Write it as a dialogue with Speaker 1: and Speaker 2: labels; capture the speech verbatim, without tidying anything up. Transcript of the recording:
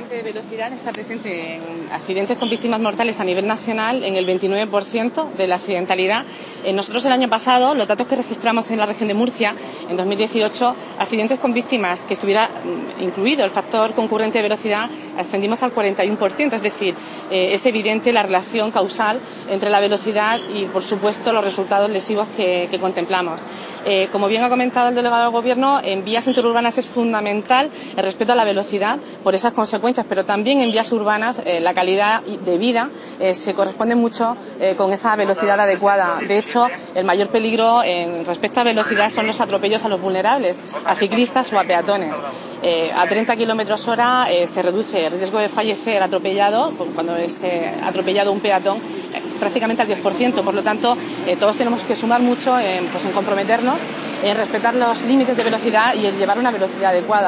Speaker 1: límite de velocidad está presente en accidentes con víctimas mortales a nivel nacional en el veintinueve por ciento de la accidentalidad. Eh, nosotros el año pasado, los datos que registramos en la región de Murcia, en dos mil dieciocho, accidentes con víctimas que estuviera incluido el factor concurrente de velocidad, ascendimos al cuarenta y uno por ciento, es decir, eh, es evidente la relación causal entre la velocidad y, por supuesto, los resultados lesivos que, que contemplamos. Eh, como bien ha comentado el delegado del Gobierno, en vías interurbanas es fundamental el respeto a la velocidad por esas consecuencias, pero también en vías urbanas eh, la calidad de vida eh, se corresponde mucho eh, con esa velocidad adecuada. De hecho, el mayor peligro en respecto a velocidad son los atropellos a los vulnerables, a ciclistas o a peatones. Eh, a treinta kilómetros hora eh, se reduce el riesgo de fallecer atropellado, cuando es eh, atropellado un peatón, eh, prácticamente al diez por ciento. Por lo tanto, eh, todos tenemos que sumar mucho en, pues, en comprometernos, en respetar los límites de velocidad y en llevar una velocidad adecuada.